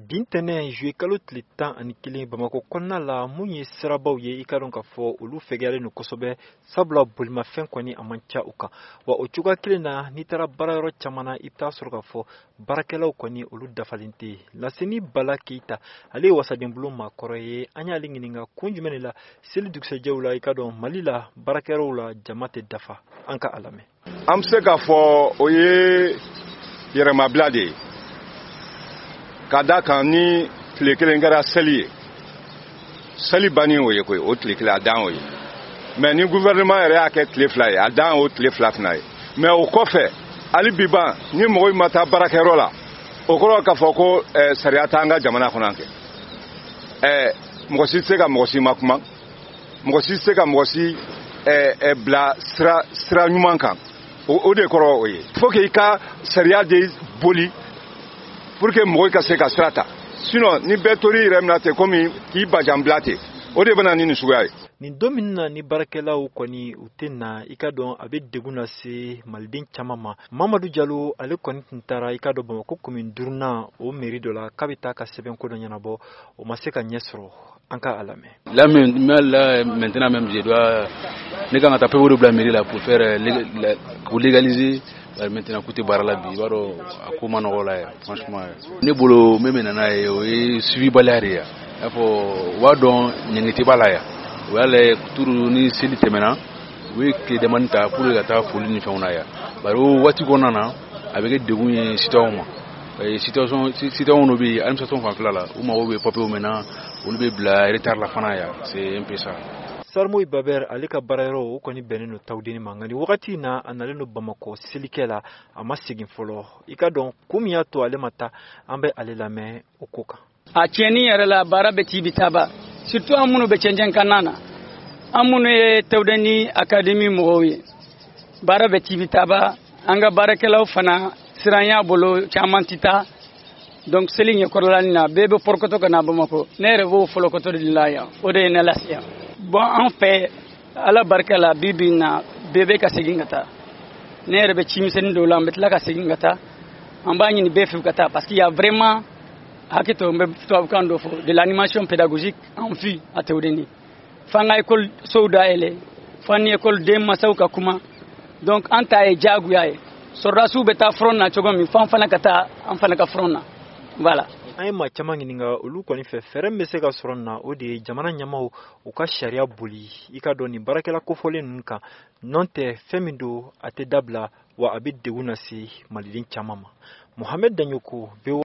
Bintene joué kalo tile 11 Bamako kɔnɔna la mun ye sirabaw ye i ka dɔn ka fɔ olu fɛgɛyalen no kosɛbɛ sabula bolimafɛn kɔni a man ca u kan wa o cogoya kelen na n'i taara baarayɔrɔ caman na i bɛ taa sɔrɔ ka fɔ baarakɛlaw kɔni olu dafalen tɛ Lasini Bala Keyita ale ye wasadenbulu maakɔrɔ ye an y'ale ɲininka kun jumɛn de la seli dugusɛjɛw la i ka dɔn Mali la baarakɛlaw la jama tɛ dafa an ka a lamɛn. An bɛ se k'a fɔ o ye yɛrɛmabila de ye ka da kan ni tile kelen kɛra seli ye seli bannen o ye koyi o tile kelen a dan o ye mais ni gouvernement yɛrɛ y'a kɛ tile fila ye a dan o tile fila fana ye mais o kɔfɛ hali bi ban ni mɔgɔ ma taa baarakɛyɔrɔ la o kɔrɔ k'a fɔ ko sariya t'an ka jamana kɔnɔ kɛ mɔgɔ si tɛ se ka mɔgɔ si makuma mɔgɔ si tɛ se ka mɔgɔ si bila sira ɲuman kan o de kɔrɔ o ye faut que i ka sariya de boli pour que mɔgɔ ka se ka sira ta sinon ni bɛɛ tori yɛrɛ minɛ ten komi k'i bajanbila ten o de bɛna ni nin suguya ye. Nin don min na ni baarakɛlaw kɔni u tɛ na i ka dɔn a bɛ degun lase maliden caman ma Mamadu Jalo ale kɔni tun taara i ka dɔn Bamako commune 5nan o mairie dɔ la k'a bɛ taa ka sɛbɛn ko dɔ ɲɛnabɔ o ma se ka ɲɛ sɔrɔ an ka a lamɛn. Là maintenant même je dois ne kan ka taa papier bila mairie la pour légaliser maintenant côté baara la bi i b'a dɔn a ko ma nɔgɔ la yɛrɛ franchement ne bolo min nana ye o ye suivi baliya de ye i n'a fɔ u b'a dɔn ɲɛnge tɛ b'a la yan o y'a lajɛ toujours ni seli tɛmɛna u ye tile damani ta pour ka taa foli ni fɛnw na yan bari o waati kɔnɔna na a bɛ kɛ degun ye citoyen ma citoyen dɔ bɛ yen administration fanfɛla la u mago bɛ papier min na olu bɛ bila retard la fana yan c'est un peu ça. Sarmoy Baber ale ka baarayɔrɔ o kɔni bɛnnen no tawdeni ma nka ni wagati na a nalen no Bamako selikɛ la a ma segin fɔlɔ i ka dɔn kun min y'a to ale ma taa an bɛ ale lamɛn o ko kan. A tiɲɛni yɛrɛ la baara bɛ ti bi taaba surtout an minnu bɛ cɛncɛn kanna na an minnu ye tawdeni académie mɔgɔw ye baara bɛ ti bi taaba an ka baarakɛlaw fana siran y'a bolo caman tɛ taa donc seli ɲɛkɔrɔla na bɛɛ bɛ pɔrɔkɔtɔ ka na Bamako ne yɛrɛ b'o fɔlɔkɔtɔ de la yan o de ye ne lase yan. Bon an fɛ ala barika la bibi na bɛɛ bɛ ka segin ka taa ne yɛrɛ bɛ cimisɛnnin dɔw la an bɛ tila ka segin ka taa an b'a ɲini bɛɛ fɛ ka taa parce qu'il y a vraiment hakɛto n bɛ tubabukan dɔ fɔ de l'animation pédagogique en vue a tawdeni f'an ka école sow dayɛlɛ f'an ni école den masaw ka kuma donc an ta ye diyagoya ye sɔrɔdasiw bɛ taa front na cogo min f'an fana ka taa an fana ka front na voilà. An ye maa caman ɲininka olu kɔni fɛ fɛɛrɛ min bɛ se ka sɔrɔ na o de ye jamana ɲɛmaw u ka sariya boli i ka dɔn nin baarakɛla kofɔlen ninnu kan nɔn tɛ fɛn min don a tɛ dabila wa a bɛ degun lase maliden caman ma. Mohamed Danyoko